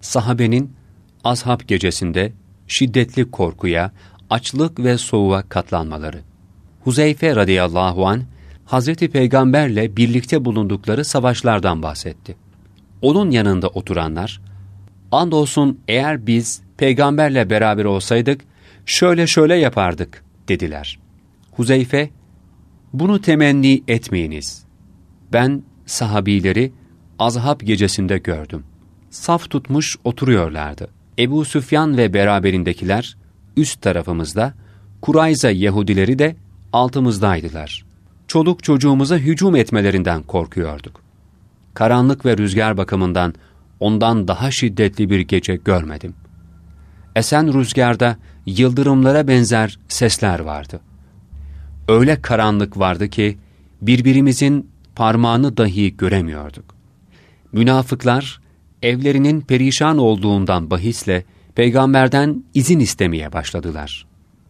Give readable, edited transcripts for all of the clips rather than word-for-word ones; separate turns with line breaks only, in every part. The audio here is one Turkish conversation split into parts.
sahabenin Ashab gecesinde şiddetli korkuya, açlık ve soğuğa katlanmaları. Huzeyfe radıyallahu anh, Hazreti Peygamberle birlikte bulundukları savaşlardan bahsetti. Onun yanında oturanlar, andolsun eğer biz Peygamberle beraber olsaydık, şöyle şöyle yapardık dediler. Huzeyfe, bunu temenni etmeyiniz. Ben sahabileri Ashab gecesinde gördüm. Saf tutmuş oturuyorlardı. Ebu Süfyan ve beraberindekiler üst tarafımızda, Kurayza Yahudileri de altımızdaydılar. Çoluk çocuğumuza hücum etmelerinden korkuyorduk. Karanlık ve rüzgar bakımından ondan daha şiddetli bir gece görmedim. Esen rüzgarda yıldırımlara benzer sesler vardı. Öyle karanlık vardı ki birbirimizin parmağını dahi göremiyorduk. Münafıklar evlerinin perişan olduğundan bahisle Peygamberden izin istemeye başladılar.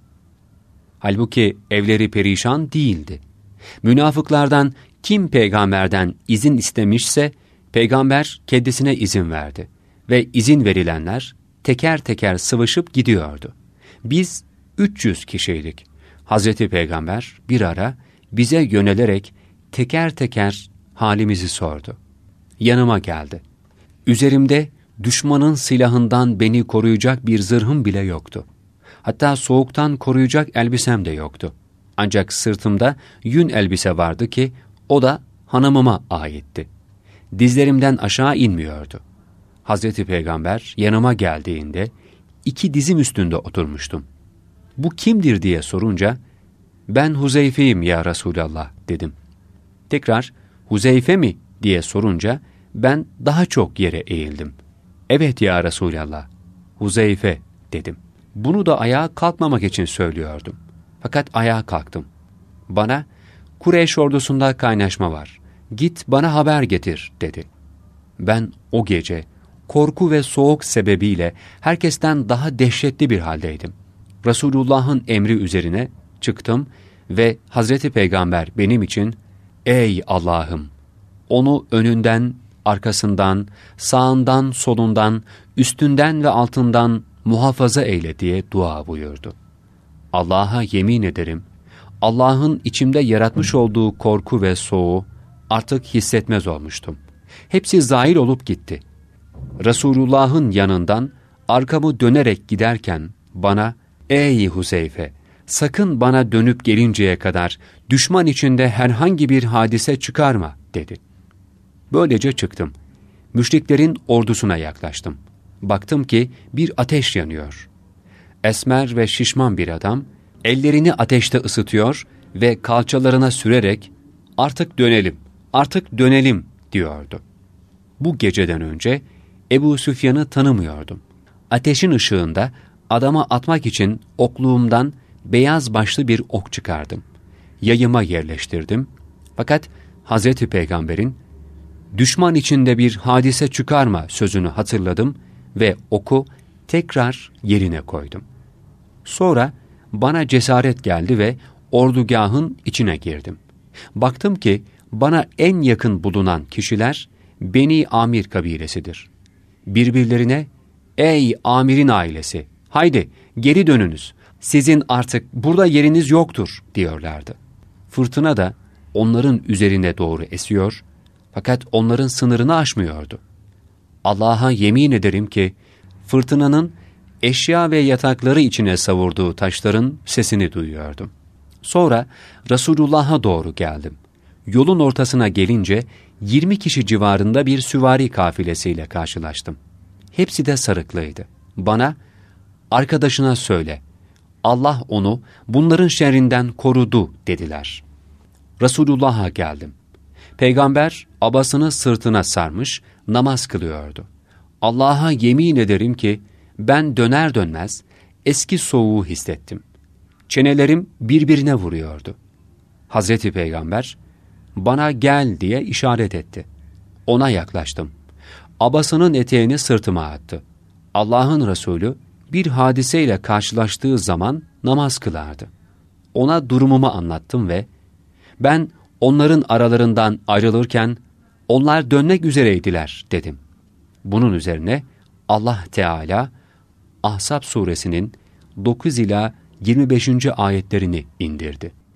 Halbuki evleri perişan değildi. Münafıklardan kim Peygamberden izin istemişse Peygamber kendisine izin verdi ve izin verilenler teker teker sıvışıp gidiyordu. Biz 300 kişiydik. Hazreti Peygamber bir ara bize yönelerek teker teker halimizi sordu. Yanıma geldi. Üzerimde düşmanın silahından beni koruyacak bir zırhım bile yoktu. Hatta soğuktan koruyacak elbisem de yoktu. Ancak sırtımda yün elbise vardı ki o da hanımıma aitti. Dizlerimden aşağı inmiyordu. Hazreti Peygamber yanıma geldiğinde 2 dizim üstünde oturmuştum. Bu kimdir diye sorunca ben Huzeyfe'yim ya Resulallah dedim. Tekrar Huzeyfe mi diye sorunca ben daha çok yere eğildim. Evet ya Resulallah, Huzeyfe dedim. Bunu da ayağa kalkmamak için söylüyordum. Fakat ayağa kalktım. Bana, Kureyş ordusunda kaynaşma var. Git bana haber getir dedi. Ben o gece korku ve soğuk sebebiyle herkesten daha dehşetli bir haldeydim. Resulullah'ın emri üzerine çıktım ve Hazreti Peygamber benim için, ey Allah'ım, onu önünden, arkasından, sağından, solundan, üstünden ve altından muhafaza eyle diye dua buyurdu. Allah'a yemin ederim, Allah'ın içimde yaratmış olduğu korku ve soğuğu artık hissetmez olmuştum. Hepsi zahir olup gitti. Resulullah'ın yanından arkamı dönerek giderken bana, ey Huzeyfe, sakın bana dönüp gelinceye kadar düşman içinde herhangi bir hadise çıkarma dedi. Böylece çıktım. Müşriklerin ordusuna yaklaştım. Baktım ki bir ateş yanıyor. Esmer ve şişman bir adam ellerini ateşte ısıtıyor ve kalçalarına sürerek artık dönelim, artık dönelim diyordu. Bu geceden önce Ebu Süfyan'ı tanımıyordum. Ateşin ışığında adama atmak için okluğumdan beyaz başlı bir ok çıkardım. Yayıma yerleştirdim. Fakat Hazreti Peygamber'in düşman içinde bir hadise çıkarma sözünü hatırladım ve oku tekrar yerine koydum. Sonra bana cesaret geldi ve ordugahın içine girdim. Baktım ki bana en yakın bulunan kişiler Beni Amir kabilesidir. Birbirlerine, ey Amir'in ailesi, haydi geri dönünüz, sizin artık burada yeriniz yoktur diyorlardı. Fırtına da onların üzerine doğru esiyor, fakat onların sınırını aşmıyordu. Allah'a yemin ederim ki fırtınanın eşya ve yatakları içine savurduğu taşların sesini duyuyordum. Sonra Resulullah'a doğru geldim. Yolun ortasına gelince 20 kişi civarında bir süvari kafilesiyle karşılaştım. Hepsi de sarıklıydı. Bana, arkadaşına söyle, Allah onu bunların şerrinden korudu dediler. Resulullah'a geldim. Peygamber abasını sırtına sarmış, namaz kılıyordu. Allah'a yemin ederim ki ben döner dönmez eski soğuğu hissettim. Çenelerim birbirine vuruyordu. Hazreti Peygamber bana gel diye işaret etti. Ona yaklaştım. Abasının eteğini sırtıma attı. Allah'ın Resulü bir hadiseyle karşılaştığı zaman namaz kılardı. Ona durumumu anlattım ve ben onların aralarından ayrılırken onlar dönmek üzereydiler dedim. Bunun üzerine Allah Teala Ahzab suresinin 9 ila 25. ayetlerini indirdi.